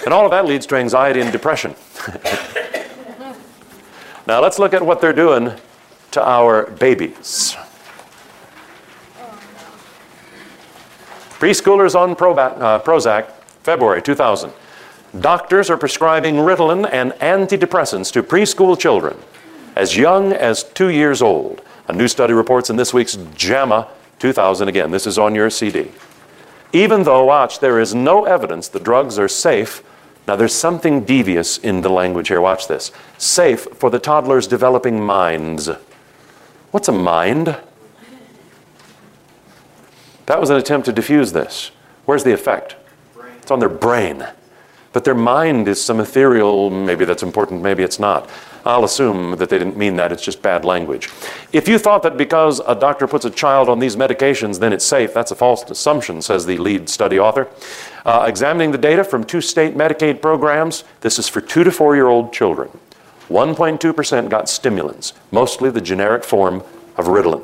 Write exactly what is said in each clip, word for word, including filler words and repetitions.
And all of that leads to anxiety and depression. Now let's look at what they're doing to our babies. Preschoolers on Proba- uh, Prozac, February two thousand. Doctors are prescribing Ritalin and antidepressants to preschool children as young as two years old. A new study reports in this week's JAMA two thousand. Again, this is on your C D. Even though, watch, there is no evidence the drugs are safe. Now, there's something devious in the language here. Watch this. Safe for the toddler's developing minds. What's a mind? That was an attempt to diffuse this. Where's the effect? Brain. It's on their brain. But their mind is some ethereal, maybe that's important, maybe it's not. I'll assume that they didn't mean that, it's just bad language. If you thought that because a doctor puts a child on these medications, then it's safe, that's a false assumption, says the lead study author. Uh, examining the data from two state Medicaid programs, this is for two to four-year-old children. one point two percent got stimulants, mostly the generic form of Ritalin.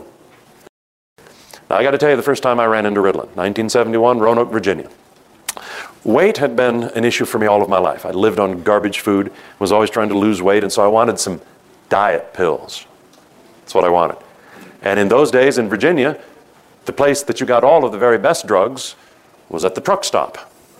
Now, I got to tell you, the first time I ran into Ritalin, nineteen seventy-one, Roanoke, Virginia. Weight had been an issue for me all of my life. I lived on garbage food, was always trying to lose weight, and so I wanted some diet pills. That's what I wanted. And in those days in Virginia, the place that you got all of the very best drugs was at the truck stop,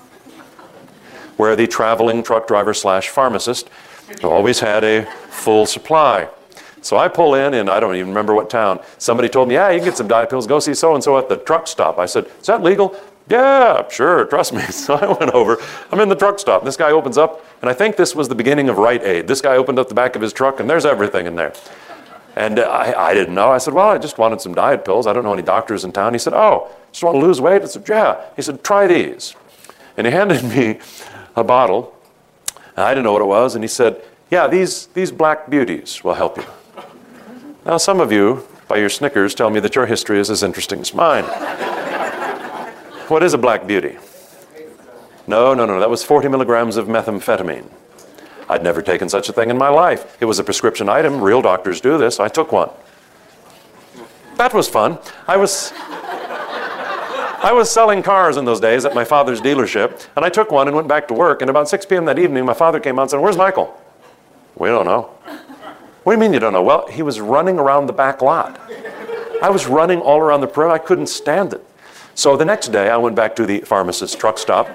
where the traveling truck driver slash pharmacist always had a full supply. So I pull in, and I don't even remember what town. Somebody told me, yeah, you can get some diet pills. Go see so-and-so at the truck stop. I said, is that legal? Yeah, sure, trust me. So I went over. I'm in the truck stop. This guy opens up, and I think this was the beginning of Rite Aid. This guy opened up the back of his truck, and there's everything in there. And uh, I, I didn't know. I said, well, I just wanted some diet pills. I don't know any doctors in town. He said, oh, just want to lose weight? I said, yeah. He said, try these. And he handed me a bottle. And I didn't know what it was. And he said, yeah, these, these Black Beauties will help you. Now, some of you, by your snickers, tell me that your history is as interesting as mine. What is a Black Beauty? No, no, no, that was forty milligrams of methamphetamine. I'd never taken such a thing in my life. It was a prescription item. Real doctors do this. I took one. That was fun. I was, I was selling cars in those days at my father's dealership, and I took one and went back to work, and about six p.m. that evening, my father came out and said, where's Michael? We don't know. What do you mean you don't know? Well, he was running around the back lot. I was running all around the perimeter. I couldn't stand it. So the next day, I went back to the pharmacist's truck stop,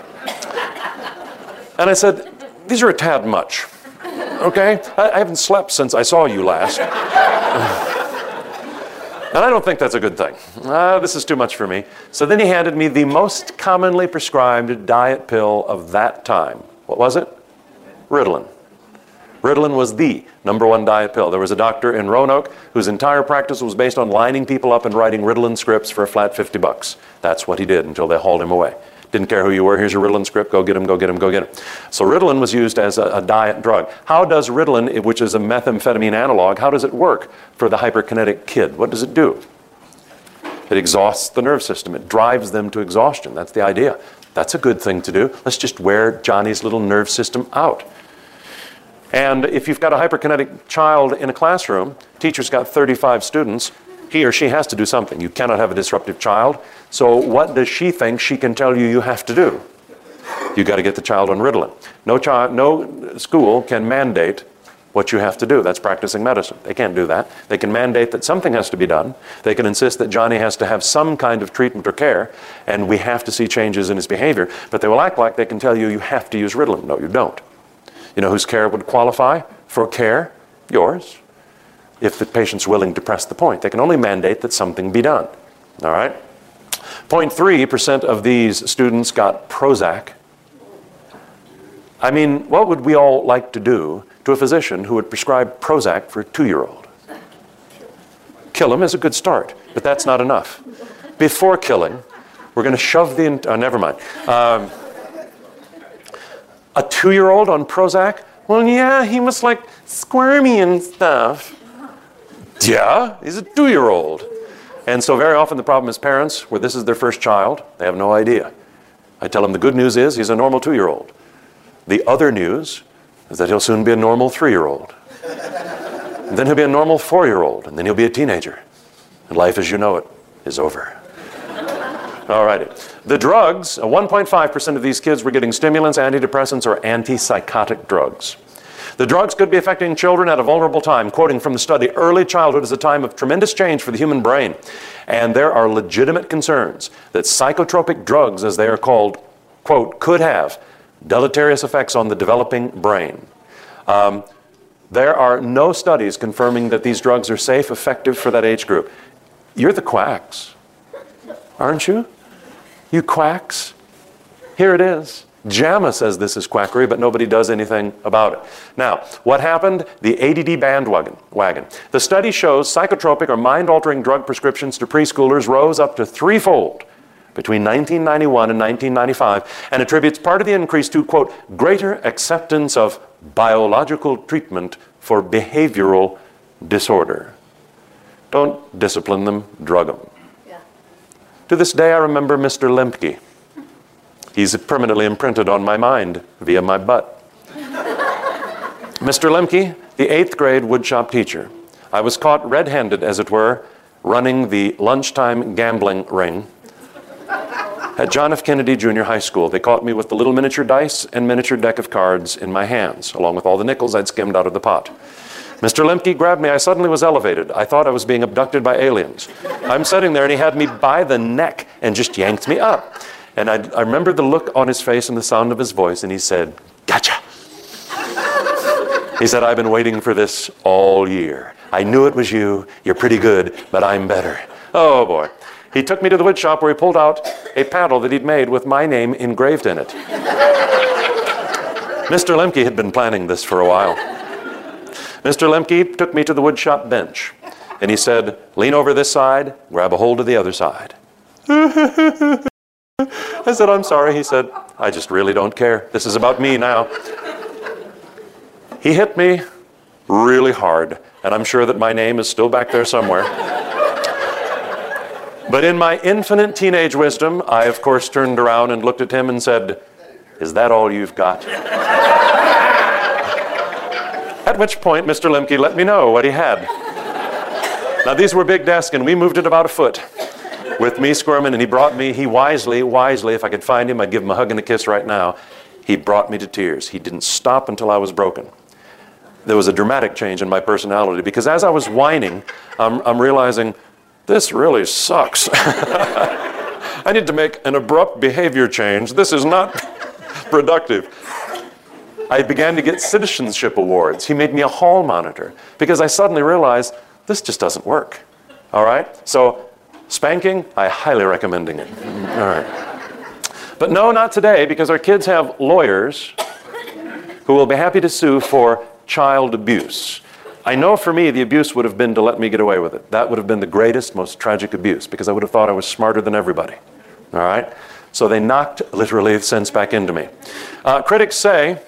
and I said, these are a tad much, okay? I, I haven't slept since I saw you last. And I don't think that's a good thing. Uh, this is too much for me. So then he handed me the most commonly prescribed diet pill of that time. What was it? Ritalin. Ritalin was the number one diet pill. There was a doctor in Roanoke whose entire practice was based on lining people up and writing Ritalin scripts for a flat fifty bucks. That's what he did until they hauled him away. Didn't care who you were. Here's your Ritalin script. Go get him, go get him, go get him. So Ritalin was used as a, a diet drug. How does Ritalin, which is a methamphetamine analog, how does it work for the hyperkinetic kid? What does it do? It exhausts the nerve system. It drives them to exhaustion. That's the idea. That's a good thing to do. Let's just wear Johnny's little nerve system out. And if you've got a hyperkinetic child in a classroom, teacher's got thirty-five students, he or she has to do something. You cannot have a disruptive child. So what does she think she can tell you you have to do? You've got to get the child on Ritalin. No, child, no school can mandate what you have to do. That's practicing medicine. They can't do that. They can mandate that something has to be done. They can insist that Johnny has to have some kind of treatment or care, and we have to see changes in his behavior. But they will act like they can tell you you have to use Ritalin. No, you don't. You know whose care would qualify for care? Yours. If the patient's willing to press the point. They can only mandate that something be done. All right? zero point three percent of these students got Prozac. I mean, what would we all like to do to a physician who would prescribe Prozac for a two-year-old? Kill him is a good start, but that's not enough. Before killing, we're going to shove the... In- oh, never mind. Um, A two-year-old on Prozac? Well, yeah, he was like squirmy and stuff. Yeah, he's a two-year-old. And so very often the problem is parents, where this is their first child, they have no idea. I tell them the good news is he's a normal two-year-old. The other news is that he'll soon be a normal three-year-old. And then he'll be a normal four-year-old, and then he'll be a teenager. And life as you know it is over. All righty. The drugs, one point five percent of these kids were getting stimulants, antidepressants, or antipsychotic drugs. The drugs could be affecting children at a vulnerable time. Quoting from the study, early childhood is a time of tremendous change for the human brain. And there are legitimate concerns that psychotropic drugs, as they are called, quote, could have deleterious effects on the developing brain. Um, there are no studies confirming that these drugs are safe, effective for that age group. You're the quacks, aren't you? You quacks. Here it is. JAMA says this is quackery, but nobody does anything about it. Now, what happened? The A D D bandwagon. Wagon. The study shows psychotropic or mind-altering drug prescriptions to preschoolers rose up to threefold between nineteen ninety-one and nineteen ninety-five, and attributes part of the increase to, quote, greater acceptance of biological treatment for behavioral disorder. Don't discipline them, drug them. Yeah. To this day, I remember Mister Lemke. He's permanently imprinted on my mind via my butt. Mister Lemke, the eighth grade woodshop teacher. I was caught red-handed, as it were, running the lunchtime gambling ring at John F. Kennedy Junior High School. They caught me with the little miniature dice and miniature deck of cards in my hands, along with all the nickels I'd skimmed out of the pot. Mister Lemke grabbed me. I suddenly was elevated. I thought I was being abducted by aliens. I'm sitting there, and he had me by the neck and just yanked me up. And I, I remember the look on his face and the sound of his voice, and he said, gotcha. He said, I've been waiting for this all year. I knew it was you. You're pretty good, but I'm better. Oh, boy. He took me to the wood shop where he pulled out a paddle that he'd made with my name engraved in it. Mister Lemke had been planning this for a while. Mister Lemke took me to the wood shop bench, and he said, lean over this side, grab a hold of the other side. I said, I'm sorry. He said, I just really don't care. This is about me now. He hit me really hard, and I'm sure that my name is still back there somewhere. But in my infinite teenage wisdom, I, of course, turned around and looked at him and said, is that all you've got? At which point, Mister Lemke let me know what he had. Now, these were big desks, and we moved it about a foot with me squirming, and he brought me, he wisely, wisely, if I could find him, I'd give him a hug and a kiss right now. He brought me to tears. He didn't stop until I was broken. There was a dramatic change in my personality, because as I was whining, I'm, I'm realizing, this really sucks. I need to make an abrupt behavior change. This is not productive. I began to get citizenship awards. He made me a hall monitor, because I suddenly realized, this just doesn't work. All right? So, spanking, I highly recommending it. All right. But no, not today, because our kids have lawyers who will be happy to sue for child abuse. I know for me, the abuse would have been to let me get away with it. That would have been the greatest, most tragic abuse, because I would have thought I was smarter than everybody. All right? So they knocked, literally, sense back into me. Uh, critics say,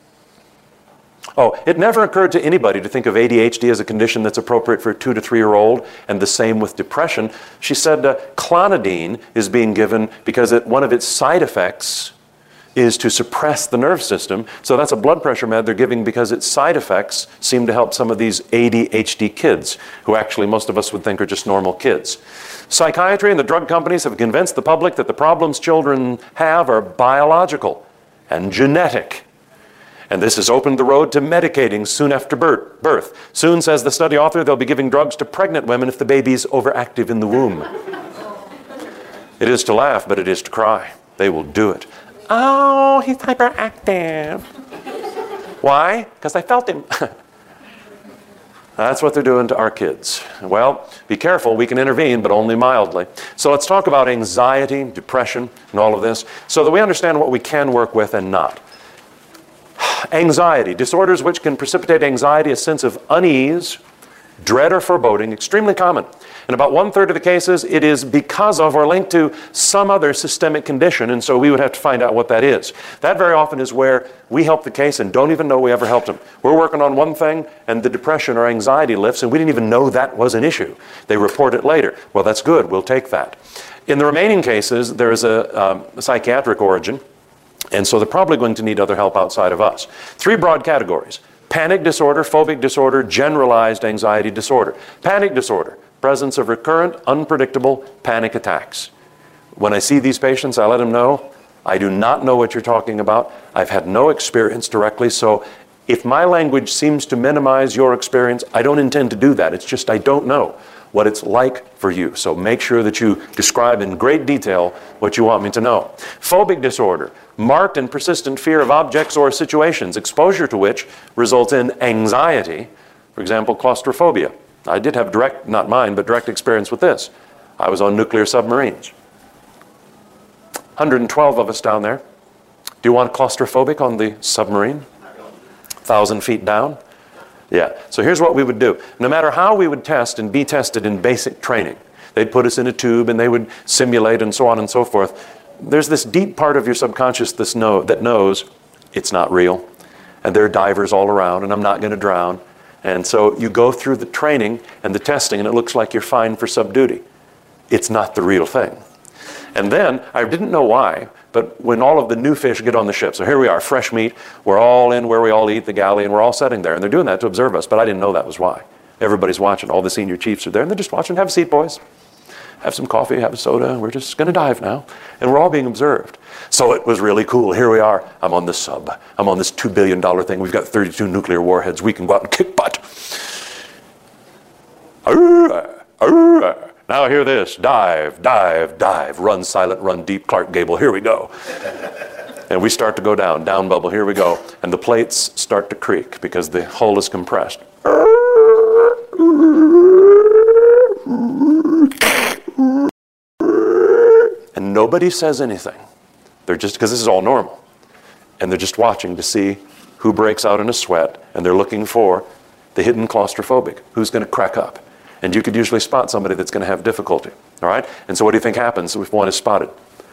oh, it never occurred to anybody to think of A D H D as a condition that's appropriate for a two to three-year-old, and the same with depression. She said uh, clonidine is being given because it, one of its side effects is to suppress the nerve system. So that's a blood pressure med they're giving because its side effects seem to help some of these A D H D kids, who actually most of us would think are just normal kids. Psychiatry and the drug companies have convinced the public that the problems children have are biological and genetic. And this has opened the road to medicating soon after birth. Soon, says the study author, they'll be giving drugs to pregnant women if the baby's overactive in the womb. It is to laugh, but it is to cry. They will do it. Oh, he's hyperactive. Why? Because I felt him. That's what they're doing to our kids. Well, be careful, we can intervene, but only mildly. So let's talk about anxiety, depression, and all of this, so that we understand what we can work with and not. Anxiety, disorders which can precipitate anxiety, a sense of unease, dread or foreboding, extremely common. In about one-third of the cases, it is because of or linked to some other systemic condition, and so we would have to find out what that is. That very often is where we help the case and don't even know we ever helped them. We're working on one thing, and the depression or anxiety lifts, and we didn't even know that was an issue. They report it later. Well, that's good. We'll take that. In the remaining cases, there is a, um, a psychiatric origin, and so they're probably going to need other help outside of us. Three broad categories: panic disorder, phobic disorder, generalized anxiety disorder. Panic disorder, presence of recurrent, unpredictable panic attacks. When I see these patients, I let them know, I do not know what you're talking about. I've had no experience directly, so if my language seems to minimize your experience, I don't intend to do that. It's just I don't know what it's like for you. So make sure that you describe in great detail what you want me to know. Phobic disorder, marked and persistent fear of objects or situations, exposure to which results in anxiety, for example, claustrophobia. I did have direct, not mine, but direct experience with this. I was on nuclear submarines. one hundred twelve of us down there. Do you want claustrophobic on the submarine? one thousand feet down? Yeah, so here's what we would do. No matter how we would test and be tested in basic training, they'd put us in a tube and they would simulate and so on and so forth. There's this deep part of your subconscious this know, that knows it's not real. And there are divers all around and I'm not going to drown. And so you go through the training and the testing and it looks like you're fine for sub-duty. It's not the real thing. And then, I didn't know why, but when all of the new fish get on the ship, so here we are, fresh meat, we're all in where we all eat, the galley, and we're all sitting there. And they're doing that to observe us, but I didn't know that was why. Everybody's watching, all the senior chiefs are there, and they're just watching. Have a seat, boys. Have some coffee, have a soda, we're just going to dive now. And we're all being observed. So it was really cool. Here we are. I'm on this sub. I'm on this two billion dollar thing. We've got thirty-two nuclear warheads. We can go out and kick butt. Arr, arr. Now hear this, dive, dive, dive, run silent, run deep, Clark Gable, here we go. And we start to go down, down bubble, here we go. And the plates start to creak because the hull is compressed. And nobody says anything. They're just, because this is all normal. And they're just watching to see who breaks out in a sweat, and they're looking for the hidden claustrophobic, who's going to crack up. And you could usually spot somebody that's going to have difficulty, all right? And so what do you think happens if one is spotted?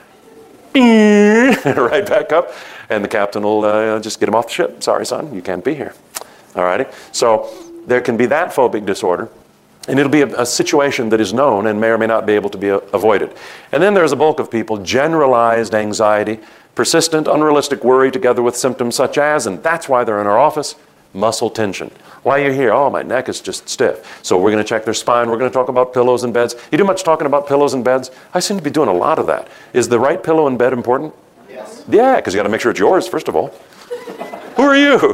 Right back up, and the captain will uh, just get him off the ship. Sorry, son, you can't be here, all righty? So there can be that phobic disorder, and it'll be a, a situation that is known and may or may not be able to be uh, avoided. And then there's a bulk of people, generalized anxiety, persistent, unrealistic worry together with symptoms such as, and that's why they're in our office, muscle tension. Why are you here? Oh, my neck is just stiff. So we're going to check their spine. We're going to talk about pillows and beds. You do much talking about pillows and beds? I seem to be doing a lot of that. Is the right pillow and bed important? Yes. Yeah, because you got to make sure it's yours, first of all. Who are you?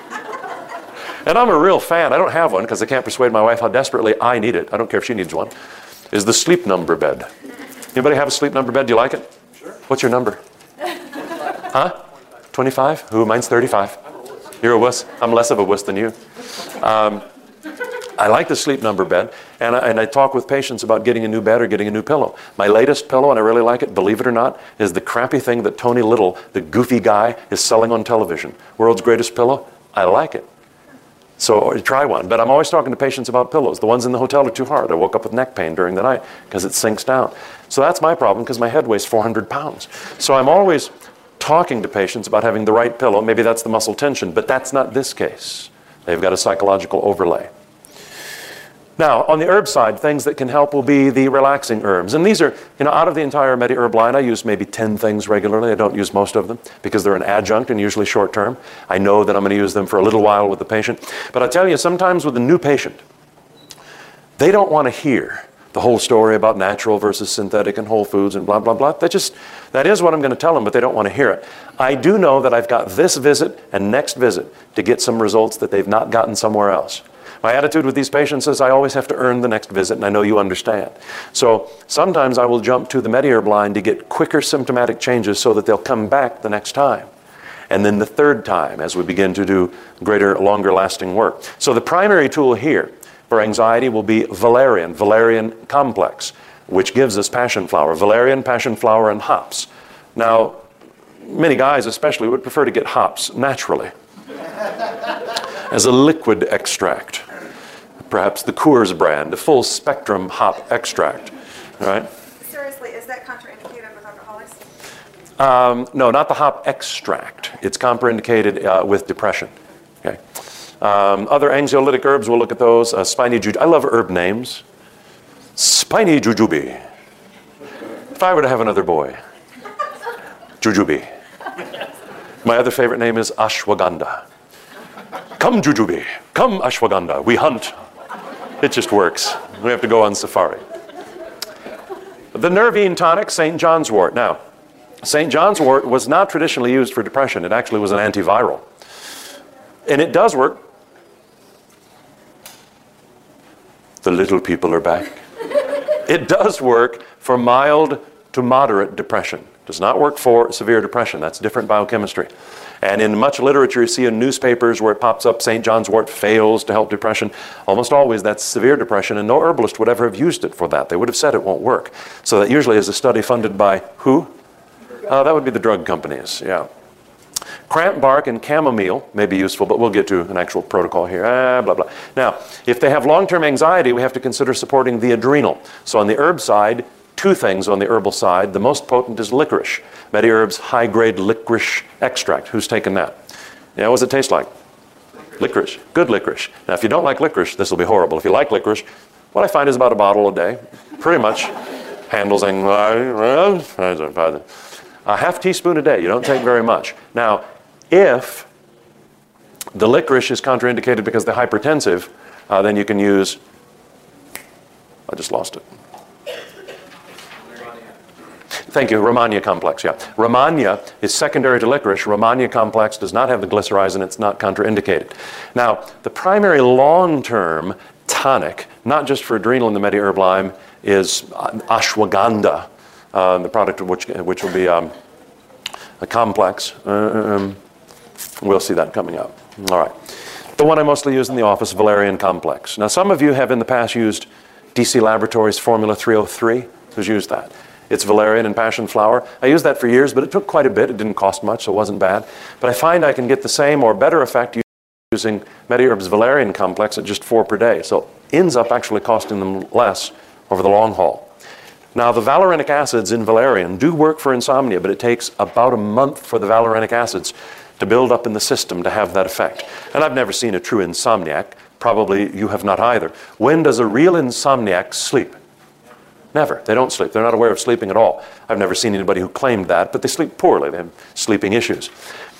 And I'm a real fan. I don't have one because I can't persuade my wife how desperately I need it. I don't care if she needs one. Is the sleep number bed. Anybody have a sleep number bed? Do you like it? Sure. What's your number? Huh? twenty-five? Who? Mine's thirty-five. You're a wuss. I'm less of a wuss than you. Um, I like the sleep number bed, and I, and I talk with patients about getting a new bed or getting a new pillow. My latest pillow, and I really like it, believe it or not, is the crappy thing that Tony Little, the goofy guy, is selling on television. World's greatest pillow. I like it. So try one. But I'm always talking to patients about pillows. The ones in the hotel are too hard. I woke up with neck pain during the night because it sinks down. So that's my problem because my head weighs four hundred pounds. So I'm always talking to patients about having the right pillow. Maybe that's the muscle tension, but that's not this case. They've got a psychological overlay. Now, on the herb side, things that can help will be the relaxing herbs. And these are, you know, out of the entire MediHerb line, I use maybe ten things regularly. I don't use most of them because they're an adjunct and usually short term. I know that I'm going to use them for a little while with the patient. But I tell you, sometimes with a new patient, they don't want to hear the whole story about natural versus synthetic and whole foods and blah, blah, blah. That just, that is what I'm going to tell them, but they don't want to hear it. I do know that I've got this visit and next visit to get some results that they've not gotten somewhere else. My attitude with these patients is I always have to earn the next visit, and I know you understand. So sometimes I will jump to the MediHerb line to get quicker symptomatic changes so that they'll come back the next time. And then the third time as we begin to do greater, longer lasting work. So the primary tool here for anxiety will be valerian, valerian complex, which gives us passion flower. Valerian, passion flower, and hops. Now, many guys especially would prefer to get hops naturally as a liquid extract. Perhaps the Coors brand, a full spectrum hop extract, right? Seriously, is that contraindicated with alcoholics? Um, no, not the hop extract. It's contraindicated uh, with depression. Okay. Um, other anxiolytic herbs, we'll look at those. Uh, spiny jujube. I love herb names. Spiny jujube. If I were to have another boy, jujube. My other favorite name is ashwagandha. Come jujube, come ashwagandha, we hunt. It just works. We have to go on safari. The Nervine tonic, Saint John's wort. Now, Saint John's wort was not traditionally used for depression. It actually was an antiviral. And it does work. The little people are back. It does work for mild to moderate depression. Does not work for severe depression. That's different biochemistry. And in much literature, you see in newspapers where it pops up, Saint John's wort fails to help depression. Almost always that's severe depression, and no herbalist would ever have used it for that. They would have said it won't work. So that usually is a study funded by who? Uh, that would be the drug companies, yeah. Cramp bark and chamomile may be useful, but we'll get to an actual protocol here. Ah, blah, blah. Now, if they have long-term anxiety, we have to consider supporting the adrenal. So on the herb side, two things on the herbal side. The most potent is licorice. MediHerb's high-grade licorice extract. Who's taken that? Yeah, what does it taste like? Licorice. Good licorice. Now, if you don't like licorice, this will be horrible. If you like licorice, what I find is about a bottle a day. Pretty much handles anxiety. A half teaspoon a day. You don't take very much. Now, if the licorice is contraindicated because they're hypertensive, uh, then you can use, I just lost it. Thank you, Rehmannia complex, yeah. Rehmannia is secondary to licorice. Rehmannia complex does not have the glycyrrhizin, it's not contraindicated. Now, the primary long-term tonic, not just for adrenal in the MediHerb Lyme, is ashwagandha, uh, the product of which, which will be um, a complex. Um, we'll see that coming up. All right. The one I mostly use in the office, valerian complex. Now, some of you have in the past used D C Laboratories Formula three oh three. Who's used that? It's valerian and passion flower. I used that for years, but it took quite a bit. It didn't cost much, so it wasn't bad. But I find I can get the same or better effect using MediHerb's valerian complex at just four per day. So it ends up actually costing them less over the long haul. Now, the valerianic acids in valerian do work for insomnia, but it takes about a month for the valerianic acids to build up in the system to have that effect. And I've never seen a true insomniac. Probably you have not either. When does a real insomniac sleep? Never. They don't sleep. They're not aware of sleeping at all. I've never seen anybody who claimed that, but they sleep poorly. They have sleeping issues.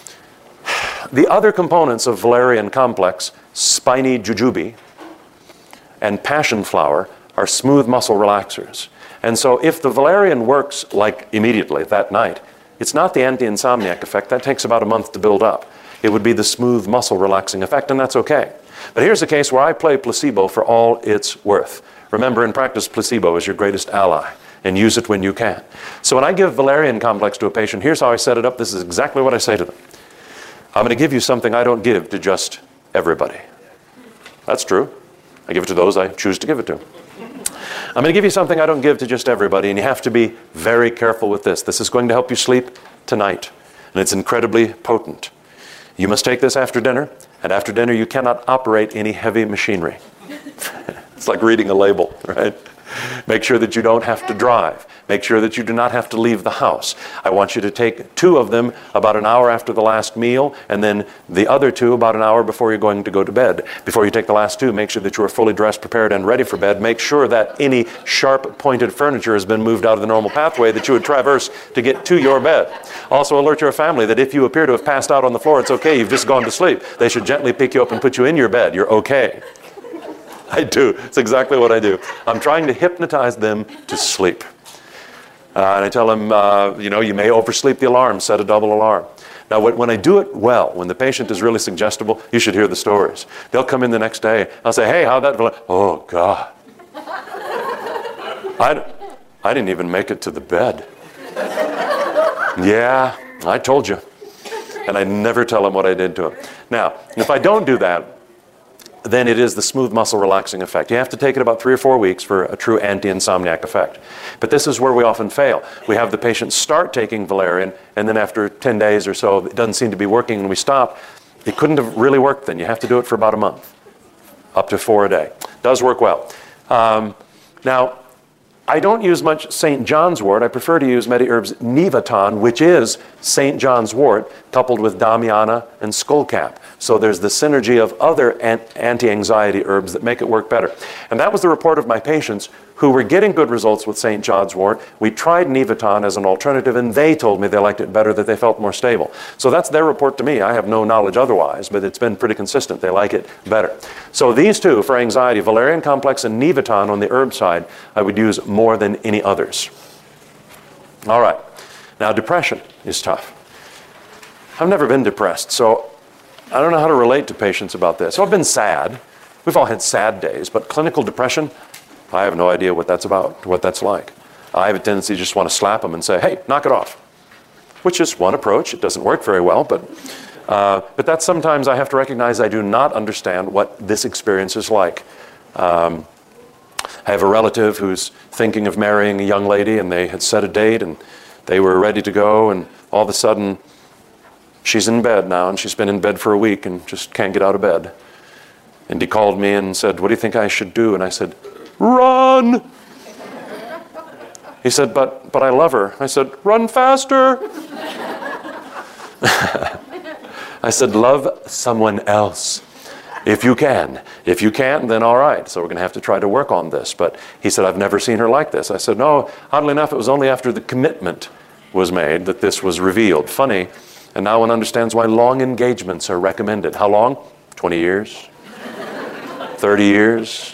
The other components of valerian complex, spiny jujube and passion flower, are smooth muscle relaxers. And so if the valerian works like immediately that night, it's not the anti-insomniac effect. That takes about a month to build up. It would be the smooth muscle relaxing effect, and that's okay. But here's a case where I play placebo for all it's worth. Remember, in practice, placebo is your greatest ally, and use it when you can. So when I give valerian complex to a patient, here's how I set it up. This is exactly what I say to them. I'm going to give you something I don't give to just everybody. That's true. I give it to those I choose to give it to. I'm going to give you something I don't give to just everybody, and you have to be very careful with this. This is going to help you sleep tonight, and it's incredibly potent. You must take this after dinner, and after dinner you cannot operate any heavy machinery. It's like reading a label, right? Make sure that you don't have to drive. Make sure that you do not have to leave the house. I want you to take two of them about an hour after the last meal, and then the other two about an hour before you're going to go to bed. Before you take the last two, make sure that you are fully dressed, prepared, and ready for bed. Make sure that any sharp pointed furniture has been moved out of the normal pathway that you would traverse to get to your bed. Also alert your family that if you appear to have passed out on the floor, it's okay, you've just gone to sleep. They should gently pick you up and put you in your bed. You're okay. I do. It's exactly what I do. I'm trying to hypnotize them to sleep. Uh, and I tell them, uh, you know, you may oversleep the alarm, set a double alarm. Now, when I do it well, when the patient is really suggestible, you should hear the stories. They'll come in the next day. I'll say, hey, how'd that feel? Oh, God. I, I didn't even make it to the bed. Yeah, I told you. And I never tell them what I did to them. Now, if I don't do that, then it is the smooth muscle relaxing effect. You have to take it about three or four weeks for a true anti-insomniac effect. But this is where we often fail. We have the patient start taking valerian, and then after ten days or so, it doesn't seem to be working, and we stop. It couldn't have really worked then. You have to do it for about a month, up to four a day. Does work well. Um, now, I don't use much Saint John's wort. I prefer to use MediHerb's Nivaton, which is Saint John's wort, coupled with Damiana and skullcap. So there's the synergy of other anti-anxiety herbs that make it work better. And that was the report of my patients who were getting good results with Saint John's wort. We tried Nivaton as an alternative, and they told me they liked it better, that they felt more stable. So that's their report to me. I have no knowledge otherwise, but it's been pretty consistent. They like it better. So these two, for anxiety, valerian complex and Nivaton on the herb side, I would use more than any others. All right. Now, depression is tough. I've never been depressed, so I don't know how to relate to patients about this. So I've been sad. We've all had sad days, but clinical depression, I have no idea what that's about, what that's like. I have a tendency to just want to slap them and say, hey, knock it off, which is one approach. It doesn't work very well, but, uh, but that's sometimes I have to recognize I do not understand what this experience is like. Um, I have a relative who's thinking of marrying a young lady, and they had set a date, and they were ready to go, and all of a sudden, she's in bed now, and she's been in bed for a week and just can't get out of bed. And he called me and said, what do you think I should do? And I said, run! He said, but, but I love her. I said, run faster! I said, love someone else. If you can. If you can't, then all right. So we're going to have to try to work on this. But he said, I've never seen her like this. I said, no, oddly enough, it was only after the commitment was made that this was revealed. Funny. And now one understands why long engagements are recommended. How long? twenty years? thirty years?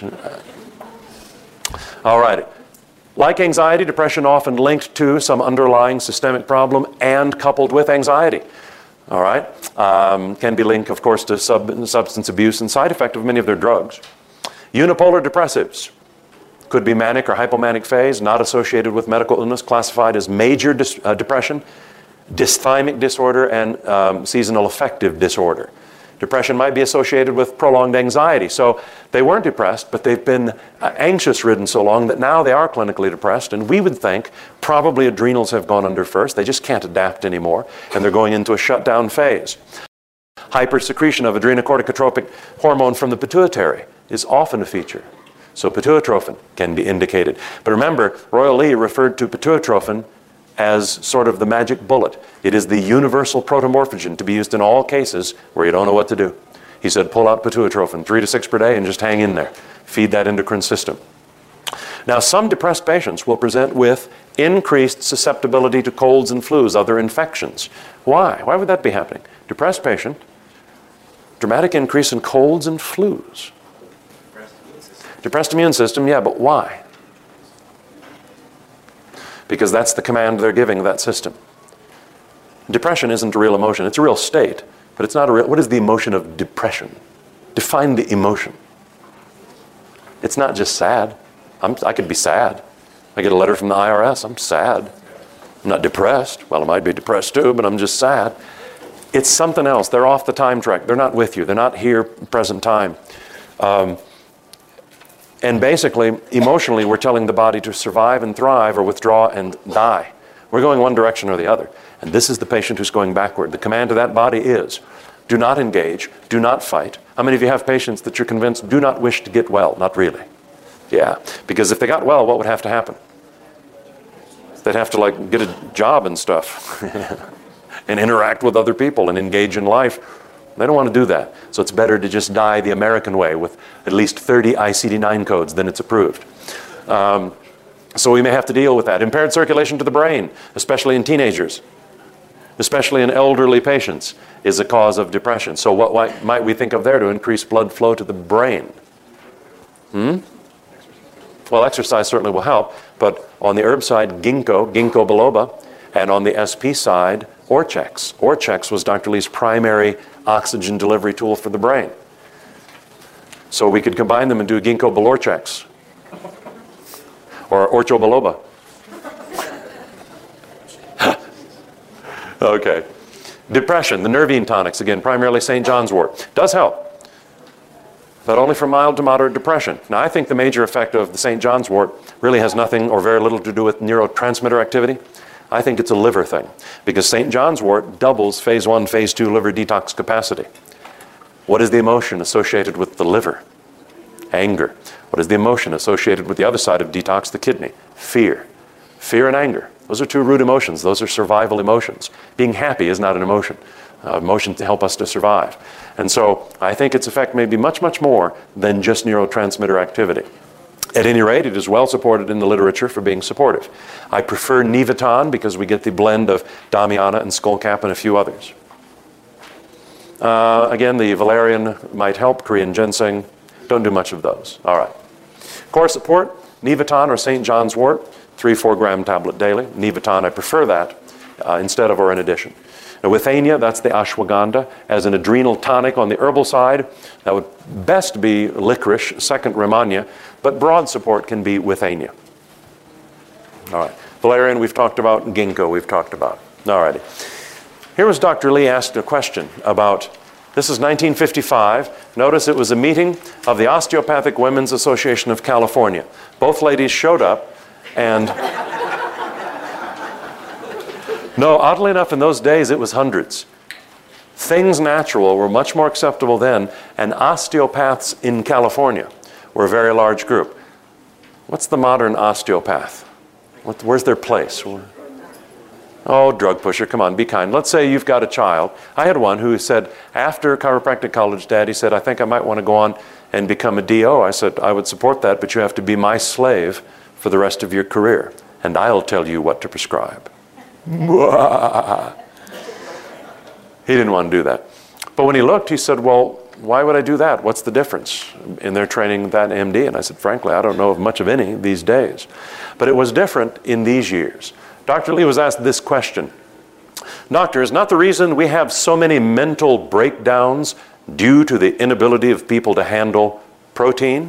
All right. Like anxiety, depression often linked to some underlying systemic problem and coupled with anxiety. All right. Um, can be linked, of course, to sub substance abuse and side effect of many of their drugs. Unipolar depressives could be manic or hypomanic phase, not associated with medical illness, classified as major dis uh, depression, dysthymic disorder, and um, seasonal affective disorder. Depression might be associated with prolonged anxiety. So they weren't depressed, but they've been uh, anxious-ridden so long that now they are clinically depressed. And we would think probably adrenals have gone under first. They just can't adapt anymore, and they're going into a shutdown phase. Hypersecretion of adrenocorticotropic hormone from the pituitary is often a feature. So pituitrophin can be indicated. But remember, Royal Lee referred to pituitrophin as sort of the magic bullet. It is the universal protomorphogen to be used in all cases where you don't know what to do. He said, pull out pituitrophin, three to six per day, and just hang in there. Feed that endocrine system. Now, some depressed patients will present with increased susceptibility to colds and flus, other infections. Why? Why would that be happening? Depressed patient, dramatic increase in colds and flus. Depressed immune system. Depressed immune system, yeah, but why? Because that's the command they're giving that system. Depression isn't a real emotion. It's a real state, but it's not a real... What is the emotion of depression? Define the emotion. It's not just sad. I'm, I could be sad. I get a letter from the I R S. I'm sad. I'm not depressed. Well, I might be depressed too, but I'm just sad. It's something else. They're off the time track. They're not with you. They're not here present time. Um, And basically, emotionally, we're telling the body to survive and thrive or withdraw and die. We're going one direction or the other. And this is the patient who's going backward. The command to that body is, do not engage, do not fight. How many of you have patients that you're convinced do not wish to get well? Not really. Yeah, because if they got well, what would have to happen? They'd have to like get a job and stuff and interact with other people and engage in life. They don't want to do that. So it's better to just die the American way with at least thirty I C D nine codes, then it's approved. Um, so we may have to deal with that. Impaired circulation to the brain, especially in teenagers, especially in elderly patients, is a cause of depression. So what why, might we think of there to increase blood flow to the brain? Hmm? Well, exercise certainly will help, but on the herb side, ginkgo, ginkgo biloba, and on the S P side, Orchex. Orchex was Doctor Lee's primary oxygen delivery tool for the brain. So we could combine them and do ginkgo bilorchex or orcho biloba. Okay. Depression, the nervine tonics, again, primarily Saint John's wort, does help, but only for mild to moderate depression. Now, I think the major effect of the Saint John's wort really has nothing or very little to do with neurotransmitter activity. I think it's a liver thing, because Saint John's wort doubles phase one, phase two liver detox capacity. What is the emotion associated with the liver? Anger. What is the emotion associated with the other side of detox, the kidney? Fear. Fear and anger. Those are two root emotions. Those are survival emotions. Being happy is not an emotion. Uh, emotion to help us to survive. And so I think its effect may be much, much more than just neurotransmitter activity. At any rate, it is well supported in the literature for being supportive. I prefer Nivetan because we get the blend of Damiana and skullcap and a few others. Uh, again, the valerian might help, Korean ginseng. Don't do much of those. All right. Core support, Nivetan or Saint John's wort, three, four gram tablet daily. Nivaton, I prefer that uh, instead of or in addition. Now, withania, that's the ashwagandha. As an adrenal tonic on the herbal side, that would best be licorice, second Rehmannia, but broad support can be withania. All right. Valerian, we've talked about. Ginkgo, we've talked about. All righty. Here was Doctor Lee asked a question about, this is nineteen fifty-five. Notice it was a meeting of the Osteopathic Women's Association of California. Both ladies showed up, and no, oddly enough, in those days it was hundreds. Things natural were much more acceptable then, and osteopaths in California were a very large group. What's the modern osteopath? What, where's their place? Oh, drug pusher, come on, be kind. Let's say you've got a child. I had one who said, after chiropractic college, Dad, he said, I think I might want to go on and become a D O. I said, I would support that, but you have to be my slave for the rest of your career, and I'll tell you what to prescribe. He didn't want to do that. But when he looked, he said, well, why would I do that? What's the difference in their training that M D? And I said, frankly, I don't know of much of any these days. But it was different in these years. Doctor Lee was asked this question. Doctor, is not the reason we have so many mental breakdowns due to the inability of people to handle protein?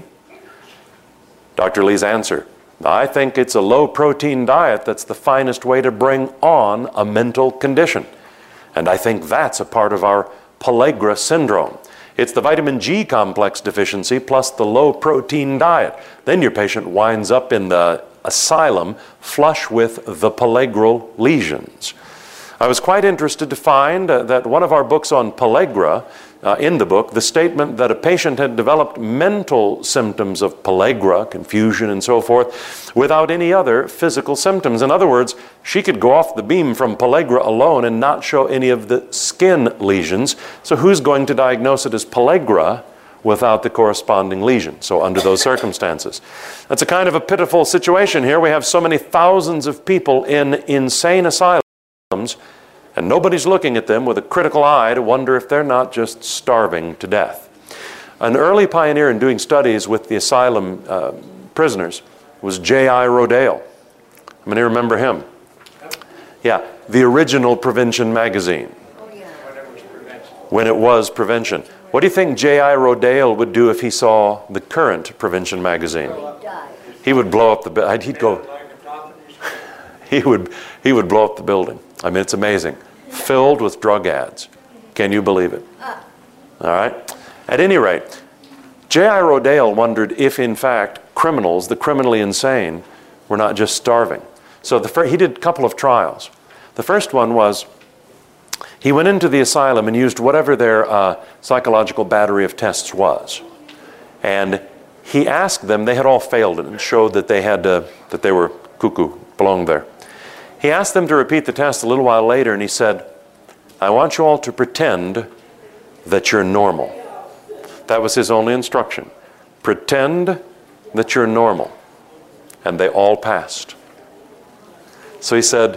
Doctor Lee's answer, I think it's a low-protein diet that's the finest way to bring on a mental condition. And I think that's a part of our pellagra syndrome. It's the vitamin G complex deficiency plus the low-protein diet. Then your patient winds up in the asylum flush with the pellagral lesions. I was quite interested to find uh, that one of our books on pellagra, uh, in the book, the statement that a patient had developed mental symptoms of pellagra, confusion and so forth, without any other physical symptoms. In other words, she could go off the beam from pellagra alone and not show any of the skin lesions. So who's going to diagnose it as pellagra without the corresponding lesion? So under those circumstances, that's a kind of a pitiful situation here. We have so many thousands of people in insane asylums, and nobody's looking at them with a critical eye to wonder if they're not just starving to death. An early pioneer in doing studies with the asylum uh, prisoners was J I Rodale. How many remember him? Yeah, the original Prevention magazine. Oh, yeah. When it was prevention. When it was prevention. What do you think J I Rodale would do if he saw the current Prevention magazine? He would blow up the building. He'd go. He would. He would blow up the building. I mean, it's amazing. Filled with drug ads. Can you believe it? All right. At any rate, J I Rodale wondered if, in fact, criminals, the criminally insane, were not just starving. So the fir- he did a couple of trials. The first one was, he went into the asylum and used whatever their uh, psychological battery of tests was. And he asked them, they had all failed it and showed that they had uh, that they were cuckoo, belonged there. He asked them to repeat the test a little while later, and he said, I want you all to pretend that you're normal. That was his only instruction. Pretend that you're normal. And they all passed. So he said,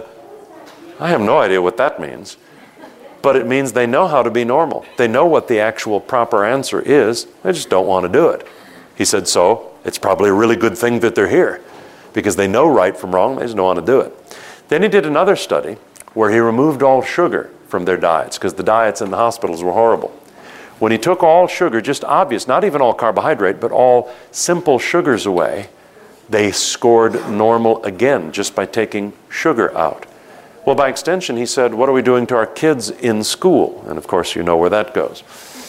I have no idea what that means. But it means they know how to be normal. They know what the actual proper answer is. They just don't want to do it. He said, so it's probably a really good thing that they're here, because they know right from wrong. They just don't want to do it. Then he did another study where he removed all sugar from their diets, because the diets in the hospitals were horrible. When he took all sugar, just obvious, not even all carbohydrate, but all simple sugars away, they scored normal again just by taking sugar out. Well, by extension, he said, what are we doing to our kids in school? And of course, you know where that goes.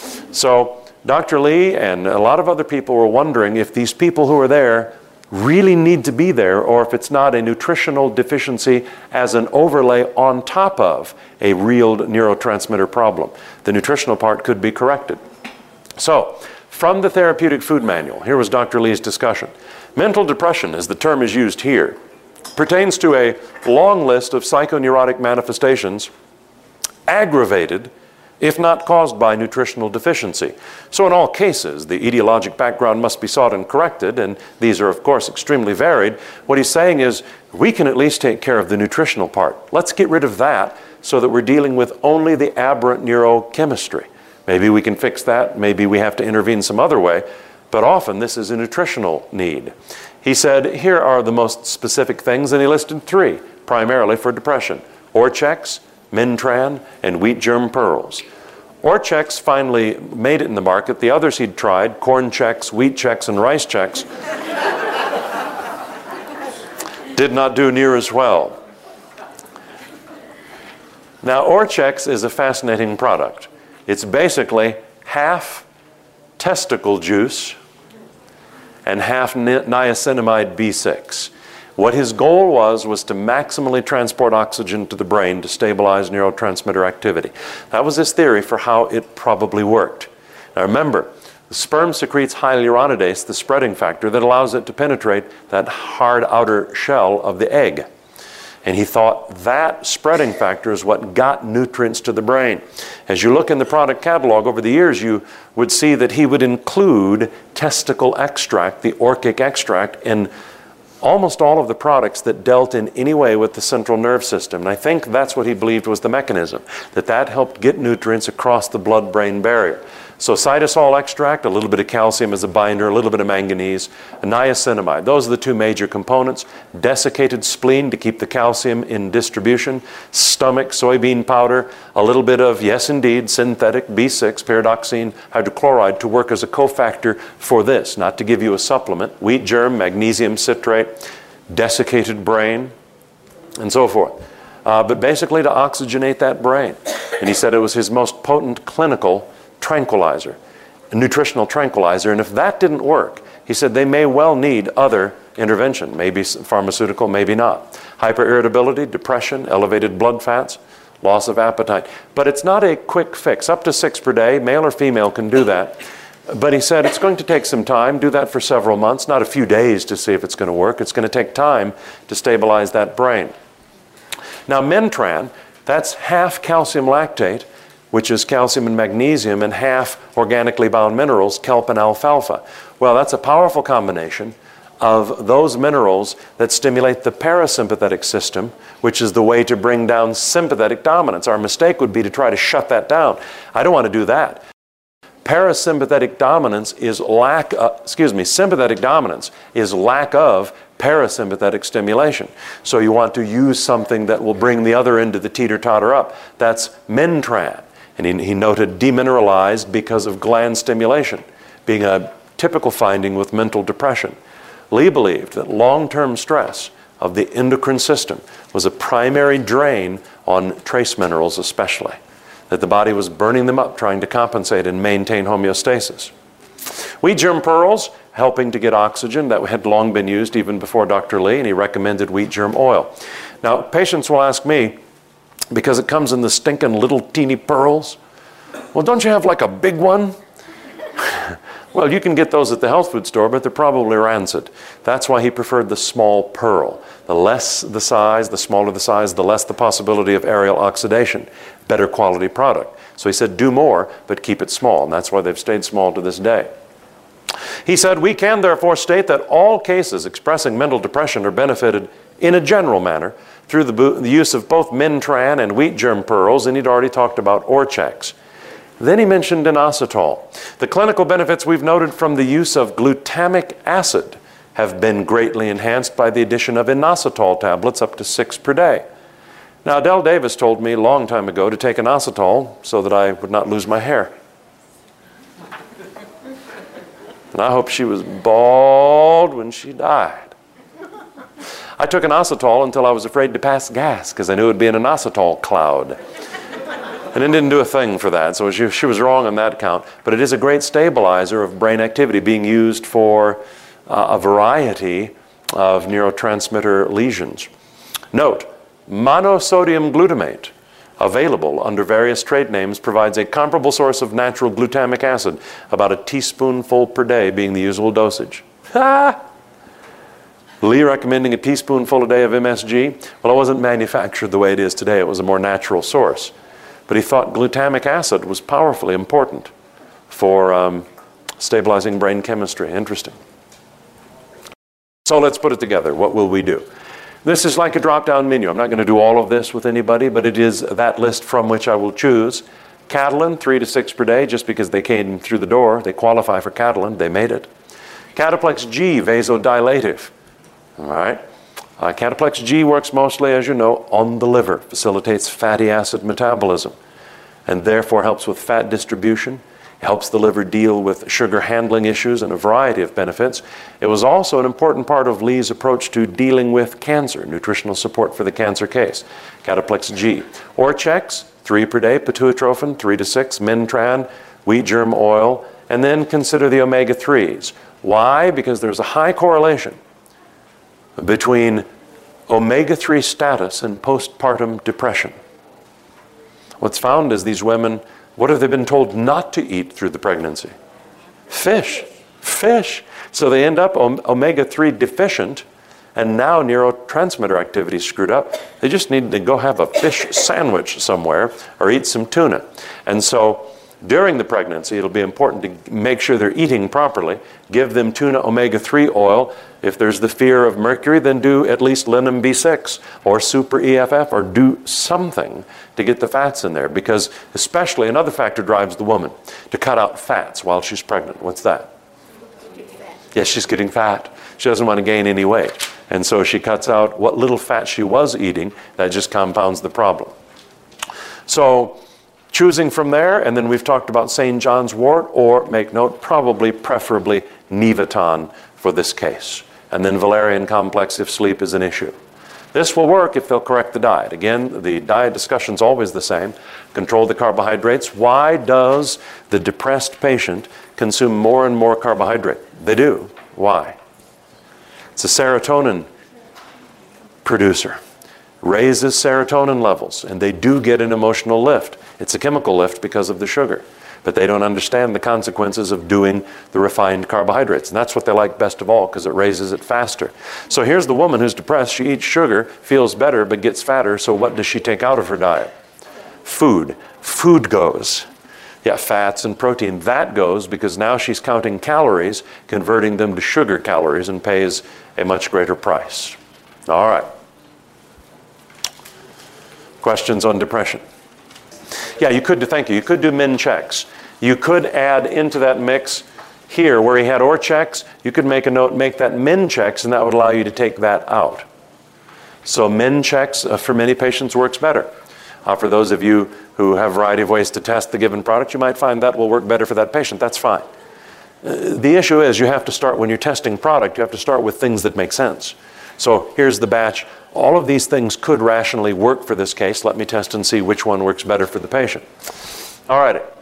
So Doctor Lee and a lot of other people were wondering if these people who are there really need to be there, or if it's not a nutritional deficiency as an overlay on top of a real neurotransmitter problem. The nutritional part could be corrected. So, from the Therapeutic Food Manual, here was Doctor Lee's discussion. Mental depression, as the term is used here, pertains to a long list of psychoneurotic manifestations aggravated, if not caused by nutritional deficiency. So in all cases, the etiologic background must be sought and corrected, and these are, of course, extremely varied. What he's saying is, we can at least take care of the nutritional part. Let's get rid of that so that we're dealing with only the aberrant neurochemistry. Maybe we can fix that. Maybe we have to intervene some other way. but often this is a nutritional need. He said, here are the most specific things, and he listed three, primarily for depression: Orchex, Mintran, and wheat germ pearls. Orchex finally made it in the market. The others he'd tried, Corn Chex, Wheat Chex, and Rice Chex, did not do near as well. Now, Orchex is a fascinating product. It's basically half testicle juice and half ni niacinamide B six. What his goal was was to maximally transport oxygen to the brain to stabilize neurotransmitter activity. That was his theory for how it probably worked. Now remember, the sperm secretes hyaluronidase, the spreading factor that allows it to penetrate that hard outer shell of the egg. And he thought that spreading factor is what got nutrients to the brain. As you look in the product catalog over the years, you would see that he would include testicle extract, the orchic extract, in almost all of the products that dealt in any way with the central nerve system. And I think that's what he believed was the mechanism, that that helped get nutrients across the blood-brain barrier. So cytosol extract, a little bit of calcium as a binder, a little bit of manganese, niacinamide. Those are the two major components. Desiccated spleen to keep the calcium in distribution. Stomach, soybean powder, a little bit of, yes indeed, synthetic B six, pyridoxine hydrochloride, to work as a cofactor for this, not to give you a supplement. Wheat germ, magnesium citrate, desiccated brain, and so forth. Uh, but basically to oxygenate that brain. And he said it was his most potent clinical tranquilizer, a nutritional tranquilizer. And if that didn't work, he said they may well need other intervention, maybe pharmaceutical, maybe not. Hyperirritability, depression, elevated blood fats, loss of appetite. But it's not a quick fix. Up to six per day, male or female can do that. But he said it's going to take some time, do that for several months, not a few days to see if it's going to work. It's going to take time to stabilize that brain. Now, Mintran, that's half calcium lactate, which is calcium and magnesium, and half organically bound minerals, kelp and alfalfa. Well, that's a powerful combination of those minerals that stimulate the parasympathetic system, which is the way to bring down sympathetic dominance. Our mistake would be to try to shut that down. I don't want to do that. Parasympathetic dominance is lack, uh, excuse me, sympathetic dominance is lack of parasympathetic stimulation. So you want to use something that will bring the other end of the teeter-totter up. That's Mintran. And he, he noted demineralized because of gland stimulation, being a typical finding with mental depression. Lee believed that long-term stress of the endocrine system was a primary drain on trace minerals especially, that the body was burning them up trying to compensate and maintain homeostasis. Wheat germ pearls, helping to get oxygen, that had long been used even before Doctor Lee, and he recommended wheat germ oil. Now, patients will ask me, because it comes in the stinking little teeny pearls, well, don't you have like a big one? Well, you can get those at the health food store, but they're probably rancid. That's why he preferred the small pearl. The less the size, the smaller the size, the less the possibility of aerial oxidation. Better quality product. So he said, do more, but keep it small. And that's why they've stayed small to this day. He said, we can therefore state that all cases expressing mental depression are benefited in a general manner through the, the use of both Mintran and wheat germ pearls, and he'd already talked about Orchex. Then he mentioned inositol. The clinical benefits we've noted from the use of glutamic acid have been greatly enhanced by the addition of inositol tablets, up to six per day. Now, Adele Davis told me a long time ago to take inositol so that I would not lose my hair. And I hope she was bald when she died. I took inositol until I was afraid to pass gas because I knew it would be an inositol cloud. And it didn't do a thing for that, so she, she was wrong on that count. But it is a great stabilizer of brain activity, being used for uh, a variety of neurotransmitter lesions. Note, monosodium glutamate, available under various trade names, provides a comparable source of natural glutamic acid, about a teaspoonful per day being the usual dosage. Ha! Lee recommending a teaspoonful a day of M S G. Well, it wasn't manufactured the way it is today. It was a more natural source. But he thought glutamic acid was powerfully important for um, stabilizing brain chemistry. Interesting. So let's put it together. What will we do? This is like a drop-down menu. I'm not going to do all of this with anybody, but it is that list from which I will choose. Catalin, three to six per day, just because they came through the door. They qualify for Catalin. They made it. Cataplex G, vasodilative. All right. Uh, Cataplex G works mostly, as you know, on the liver, facilitates fatty acid metabolism, and therefore helps with fat distribution, helps the liver deal with sugar handling issues and a variety of benefits. It was also an important part of Lee's approach to dealing with cancer, nutritional support for the cancer case. Cataplex G. Orchex, three per day, pituitrophin, three to six, Mintran, wheat germ oil, and then consider the omega threes. Why? Because there's a high correlation between omega three status and postpartum depression. What's found is these women, what have they been told not to eat through the pregnancy? Fish. Fish. So they end up omega three deficient, and now neurotransmitter activity is screwed up. They just need to go have a fish sandwich somewhere or eat some tuna. And so during the pregnancy, it'll be important to make sure they're eating properly. Give them tuna omega three oil. If there's the fear of mercury, then do at least linum B six or super E F F, or do something to get the fats in there, because especially another factor drives the woman to cut out fats while she's pregnant. What's that? Yes, she's getting fat. She doesn't want to gain any weight. And so she cuts out what little fat she was eating. That just compounds the problem. So choosing from there, and then we've talked about Saint John's wort, or make note, probably preferably Nevaton for this case. And then valerian complex if sleep is an issue. This will work if they'll correct the diet. Again, the diet discussion's always the same. Control the carbohydrates. Why does the depressed patient consume more and more carbohydrate? They do. Why? It's a serotonin producer. Raises serotonin levels, and they do get an emotional lift. It's a chemical lift because of the sugar. But they don't understand the consequences of doing the refined carbohydrates. And that's what they like best of all, because it raises it faster. So here's the woman who's depressed. She eats sugar, feels better, but gets fatter. So what does she take out of her diet? Food. Food goes. Yeah, fats and protein. That goes because now she's counting calories, converting them to sugar calories, and pays a much greater price. All right. Questions on depression? Yeah, you could do, thank you, you could do Min-Chex. You could add into that mix here where he had Orchex, you could make a note, make that Min-Chex, and that would allow you to take that out. So Min-Chex uh, for many patients works better. Uh, for those of you who have a variety of ways to test the given product, you might find that will work better for that patient. That's fine. Uh, the issue is you have to start, when you're testing product, you have to start with things that make sense. So here's the batch. All of these things could rationally work for this case. Let me test and see which one works better for the patient. All righty.